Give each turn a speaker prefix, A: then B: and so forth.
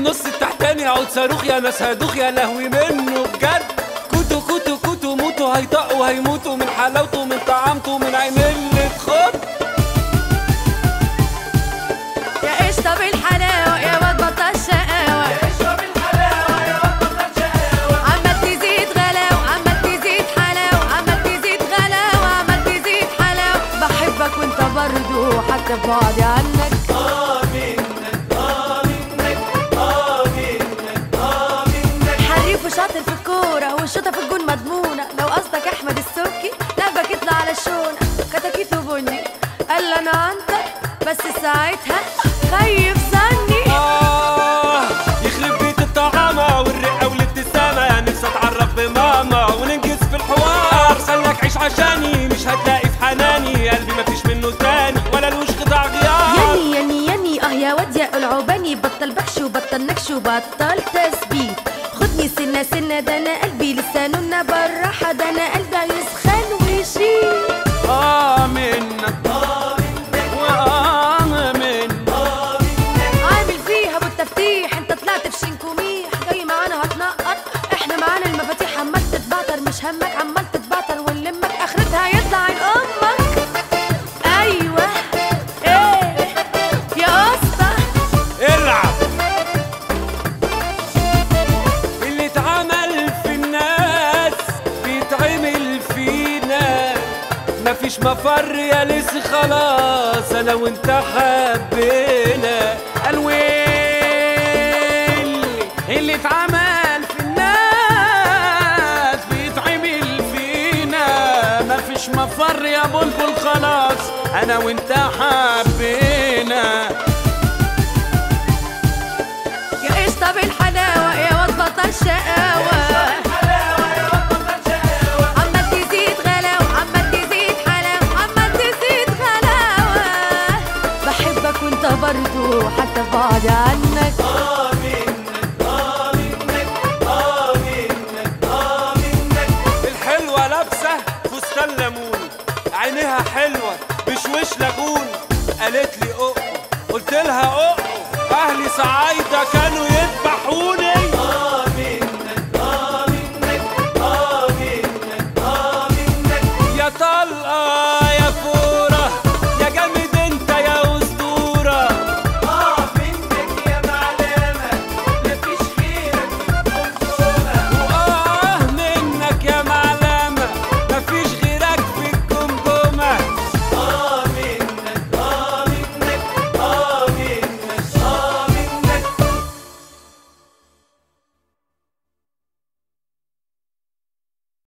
A: النص التحتاني عود صاروخ يا ناس هدوخ يا لهوي منه بجد. كوتو كوتو كوتو موتو هيطقوا هيموتوا من حلاوته من طعامته من عين اللي تخد.
B: يا قشطة بالحلاوة يا واد بطل شقاوة،
A: يا قشطة بالحلاوة يا واد بطل شقاوة.
B: عمال تزيد غلاوة عمال تزيد حلاوة عمال تزيد غلاوة عمال تزيد حلاوة. بحبك وانت برضو حتى ببعدي عنك. حريف وشاطر في الكورة والشوطة في الجون مضمونة. لو قصدك أحمد السبكي لعبك يطلع على الشونة. كتاكيت وبني قال أنا عنتر بس ساعتها خيف ظني.
A: يخرب بيت الطعامة والرقة والابتسامة. يا نفسي اتعرف بماما وننجز في الحوار. خلك عيش عشاني مش هتلاقي في حناني. قلبي مفيش منه تاني ولا لوش قطع غيار.
B: ياني يا واد يا العوباني. بطل بحش وبطل نكش وبطل تثبيت. خدني سنة سنة ده أنا قلبي لسانه بالراحة. ده أنا قلبي هيسخن ويشيل.
A: منك منك
B: عامل فيها بالتفتيح. انت طلعت في شنكوميح جاي معانا هتنقط. احنا معانا المفاتيح. عمال تتبعتر مش همك عمال تتبعتر ونلمك اخرتها يطلع عين امك. ايوه ايه يا اسطى
A: العب. اللي اتعمل في الناس بيتعمل فينا. مفيش مفر يا لسه خلاص انا وانت حبينا. الويل اللي اتعمل في الناس بيتعمل فينا. مفيش مفر يا بلبل خلاص انا وانت حبينا.
B: يا قشطة بالحلاوة يا واد بطل شقاوة. عمال تزيد غلاوة عمال تزيد حلاوة عمال تزيد غلاوة. بحبك وانت برضو حتى بعد عنك.
A: الحلوة لابسة فستان ليمون. عينيها حلوة بشوش لاجون. قالت لي قلت لها اهلي صعايدة كانوا